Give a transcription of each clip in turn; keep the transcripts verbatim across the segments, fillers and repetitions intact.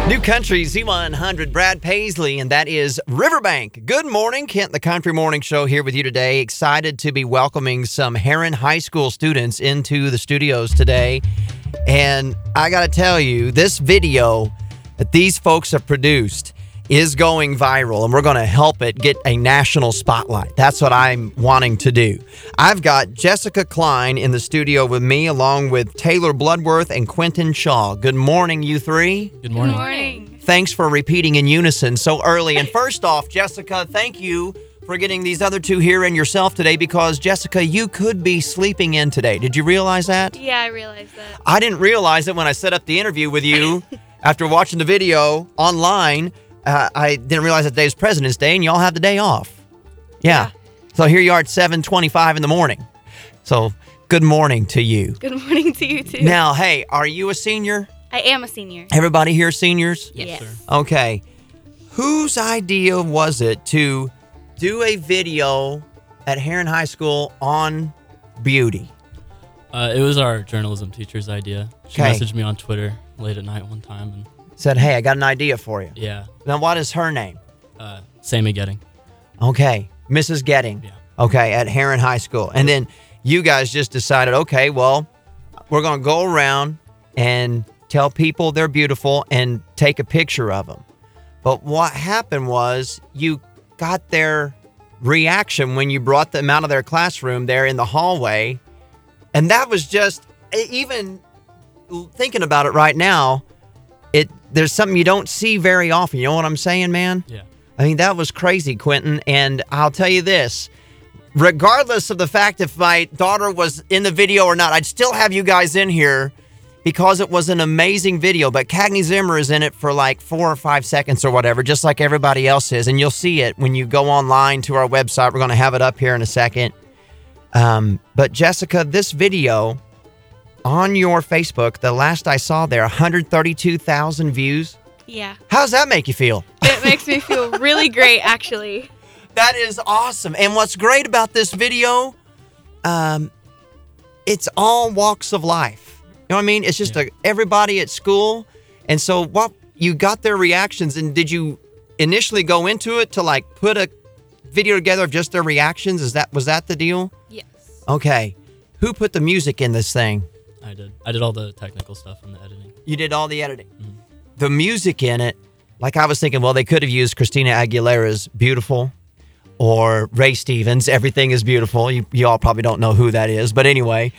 New Country Z one hundred, Brad Paisley, and that is Riverbank. Good morning, Kent, the Country Morning Show here with you today. Excited to be welcoming some Heron High School students into the studios today. And I got to tell you, this video that these folks have produced is going viral, and we're going to help it get a national spotlight. That's what I'm wanting to do. I've got Jessica Klein in the studio with me, along with Taylor Bloodworth and Quentin Shaw. Good morning, you three. Good morning. Good morning. Thanks for repeating in unison so early. And first off, Jessica, thank you for getting these other two here and yourself today, because, Jessica, you could be sleeping in today. Did you realize that? Yeah, I realized that. I didn't realize it when I set up the interview with you after watching the video online. Uh, I didn't realize that today's President's Day, and y'all have the day off. Yeah. yeah. So here you are at seven twenty-five in the morning. So good morning to you. Good morning to you, too. Now, hey, are you a senior? I am a senior. Everybody here seniors? Yes. yes. Sir. Okay. Whose idea was it to do a video at Heron High School on beauty? Uh, it was our journalism teacher's idea. She Okay. messaged me on Twitter late at night one time, and Said, hey, I got an idea for you. yeah, Now, what is her name? uh, Sammy Getting. Okay. Missus Getting. Yeah. Okay, at Heron High School. And then you guys just decided, okay, well, we're going to go around and tell people they're beautiful and take a picture of them. But what happened was you got their reaction when you brought them out of their classroom there in the hallway. And that was just, even thinking about it right now, it there's something you don't see very often. You know what I'm saying, man? Yeah. I mean, that was crazy, Quentin. And I'll tell you this, regardless of the fact if my daughter was in the video or not, I'd still have you guys in here because it was an amazing video. But Cagney Zimmer is in it for like four or five seconds or whatever, just like everybody else is. And you'll see it when you go online to our website. We're going to have it up here in a second. Um, but Jessica, this video on your Facebook, the last I saw there, one hundred thirty-two thousand views. Yeah. How does that make you feel? It makes me feel really great, actually. That is awesome. And what's great about this video, um, it's all walks of life. You know what I mean? It's just Yeah. a, everybody at school. And so what you got their reactions, and did you initially go into it to like put a video together of just their reactions? Is that was that the deal? Yes. Okay. Who put the music in this thing? I did. I did all the technical stuff and the editing. You did all the editing. Mhm. The music in it, like I was thinking, well, they could have used Christina Aguilera's Beautiful or Ray Stevens, Everything is Beautiful. You, you all probably don't know who that is. But anyway,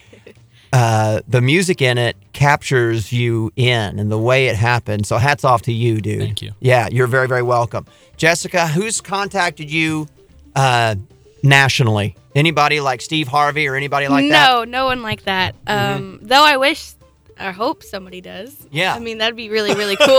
uh, the music in it captures you in and the way it happened. So hats off to you, dude. Thank you. Yeah, you're very, very welcome. Jessica, who's contacted you uh, nationally? Anybody like Steve Harvey or anybody like no, that? No, no one like that. Um, Though I wish, I hope somebody does. Yeah. I mean, that'd be really, really cool.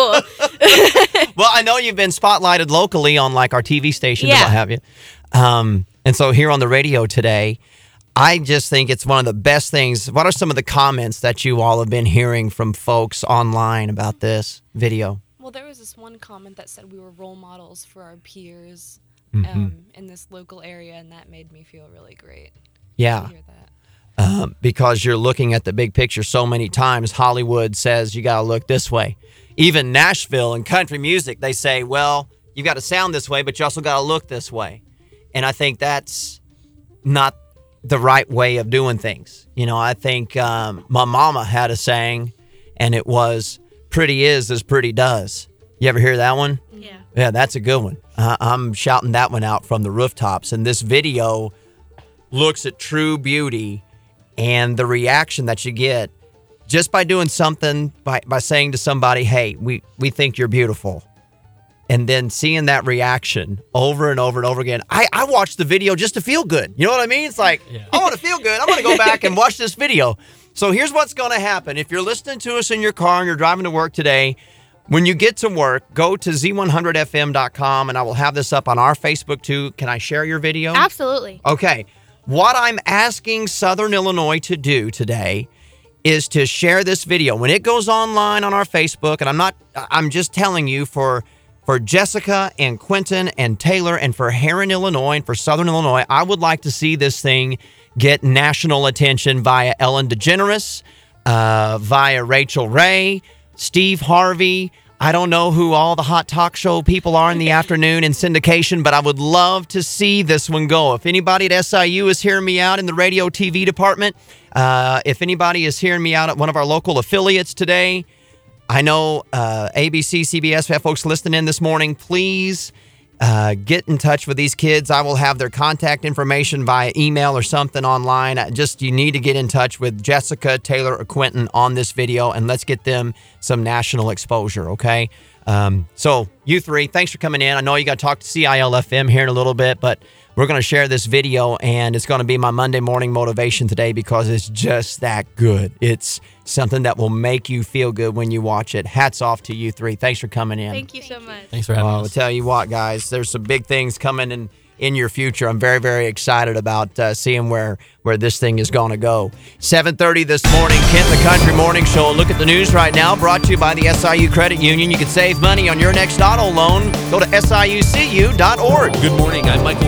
Well, I know you've been spotlighted locally on like our T V stations and Yeah. what have you. Um, and so here on the radio today, I just think it's one of the best things. What are some of the comments that you all have been hearing from folks online about this video? Well, there was this one comment that said we were role models for our peers Mhm. um, in this local area, and that made me feel really great Yeah. to hear that. Um, because you're looking at the big picture so many times. Hollywood says you got to look this way. Even Nashville and country music, they say, well, you got to sound this way, but you also got to look this way. And I think that's not the right way of doing things. You know, I think um, my mama had a saying, and it was, pretty is as pretty does. You ever hear that one? Yeah. Yeah, that's a good one. Uh, I'm shouting that one out from the rooftops. And this video looks at true beauty and the reaction that you get just by doing something, by, by saying to somebody, hey, we, we think you're beautiful. And then seeing that reaction over and over and over again. I, I watched the video just to feel good. You know what I mean? It's like, Yeah. I want to feel good. I'm going to go back and watch this video. So here's what's going to happen. If you're listening to us in your car and you're driving to work today, when you get to work, go to Z one hundred F M dot com, and I will have this up on our Facebook too. Can I share your video? Absolutely. Okay. What I'm asking Southern Illinois to do today is to share this video. When it goes online on our Facebook, and I'm not, I'm just telling you for, for Jessica and Quentin and Taylor and for Heron, Illinois, and for Southern Illinois, I would like to see this thing get national attention via Ellen DeGeneres, uh, via Rachel Ray, Steve Harvey. I don't know who all the hot talk show people are in the afternoon in syndication, but I would love to see this one go. If anybody at S I U is hearing me out in the radio T V department, uh, if anybody is hearing me out at one of our local affiliates today, I know uh, A B C, C B S, we have folks listening in this morning. Please uh, get in touch with these kids. I will have their contact information via email or something online. Just you need to get in touch with Jessica, Taylor, or Quentin on this video, and let's get them some national exposure, okay? Um, so you three, thanks for coming in. I know you got to talk to C I L F M here in a little bit, but we're going to share this video, and it's going to be my Monday morning motivation today because it's just that good. It's something that will make you feel good when you watch it. Hats off to you three. Thanks for coming in. Thank you so much. Thanks for having Well, I'll us. tell you what, guys, there's some big things coming in, in your future. I'm very, very excited about uh, seeing where, where this thing is going to go. seven thirty this morning, Kent the Country Morning Show. Look at the news right now, brought to you by the S I U Credit Union. You can save money on your next auto loan. Go to S I U C U dot org. Good morning. I'm Michael